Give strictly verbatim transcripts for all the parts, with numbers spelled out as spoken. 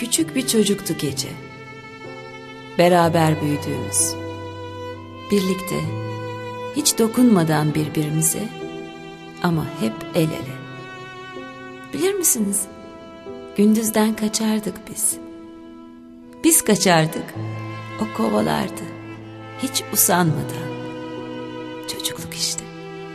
Küçük bir çocuktu gece. Beraber büyüdüğümüz. Birlikte, hiç dokunmadan birbirimize ama hep el ele. Bilir misiniz? Gündüzden kaçardık biz. Biz kaçardık, o kovalardı. Hiç usanmadan. Çocukluk işte.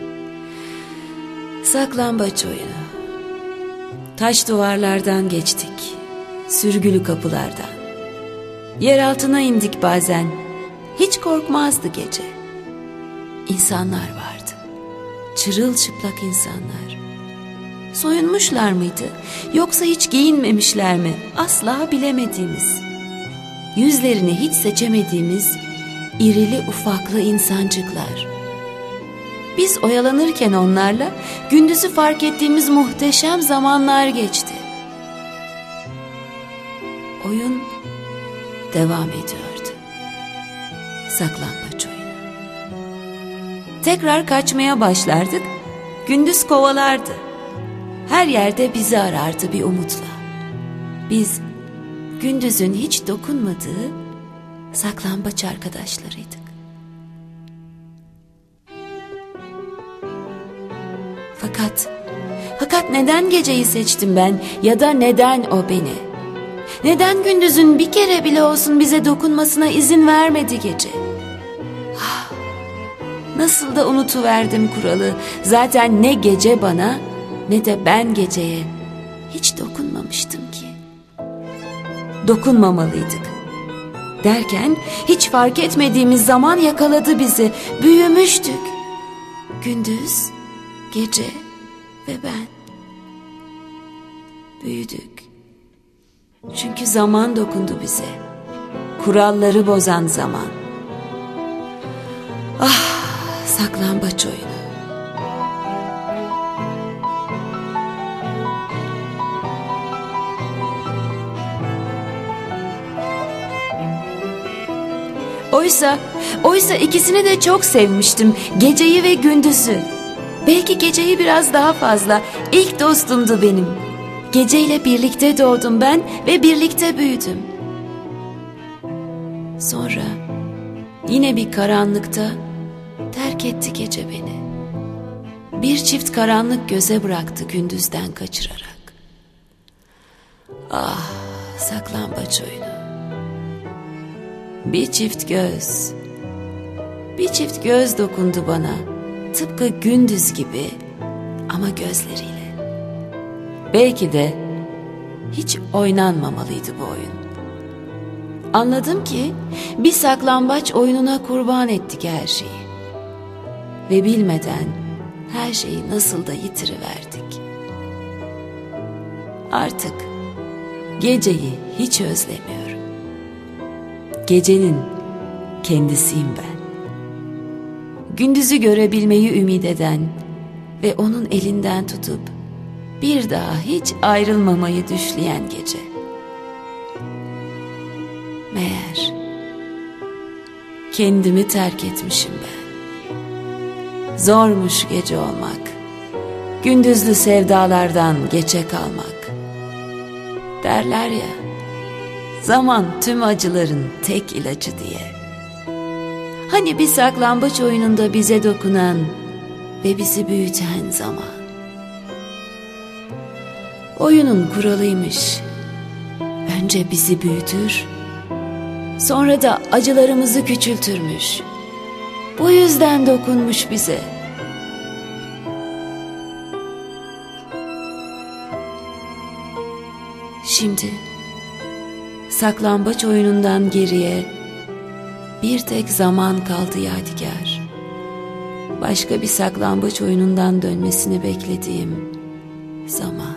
Saklambaç oyunu. Taş duvarlardan geçtik. Sürgülü kapılardan. Yer altına indik bazen. Hiç korkmazdı gece. İnsanlar vardı. Çırılçıplak insanlar. Soyunmuşlar mıydı? Yoksa hiç giyinmemişler mi? Asla bilemediğimiz. Yüzlerini hiç seçemediğimiz irili ufaklı insancıklar. Biz oyalanırken onlarla gündüzü fark ettiğimiz muhteşem zamanlar geçti. Oyun devam ediyordu. Saklambaç oyunu. Tekrar kaçmaya başlardık. Gündüz kovalardı. Her yerde bizi arardı bir umutla. Biz gündüzün hiç dokunmadığı saklambaç arkadaşlarıydık. Fakat, fakat neden geceyi seçtim ben ya da neden o beni? Neden gündüzün bir kere bile olsun bize dokunmasına izin vermedi gece? Ah, nasıl da unutuverdim kuralı. Zaten ne gece bana ne de ben geceye hiç dokunmamıştım ki. Dokunmamalıydık. Derken hiç fark etmediğimiz zaman yakaladı bizi. Büyümüştük. Gündüz, gece ve ben. Büyüdük. Çünkü zaman dokundu bize. Kuralları bozan zaman. Ah, saklambaç oyunu. Oysa, oysa ikisini de çok sevmiştim. Geceyi ve gündüzü. Belki geceyi biraz daha fazla. İlk dostumdu benim. Geceyle birlikte doğdum ben ve birlikte büyüdüm. Sonra yine bir karanlıkta terk etti gece beni. Bir çift karanlık göze bıraktı gündüzden kaçırarak. Ah, saklambaç oyunu. Bir çift göz, bir çift göz dokundu bana, tıpkı gündüz gibi ama gözleriyle. Belki de hiç oynanmamalıydı bu oyun. Anladım ki bir saklambaç oyununa kurban ettik her şeyi. Ve bilmeden her şeyi nasıl da yitiriverdik. Artık geceyi hiç özlemiyorum. Gecenin kendisiyim ben. Gündüzü görebilmeyi ümit eden ve onun elinden tutup bir daha hiç ayrılmamayı düşleyen gece. Meğer kendimi terk etmişim ben. Zormuş gece olmak, gündüzlü sevdalardan geçe kalmak. Derler ya, zaman tüm acıların tek ilacı diye. Hani bir saklambaç oyununda bize dokunan ve bizi büyüten zaman. Oyunun kuralıymış. Önce bizi büyütür, sonra da acılarımızı küçültürmüş. Bu yüzden dokunmuş bize. Şimdi saklambaç oyunundan geriye bir tek zaman kaldı yadigar. Başka bir saklambaç oyunundan dönmesini beklediğim zaman.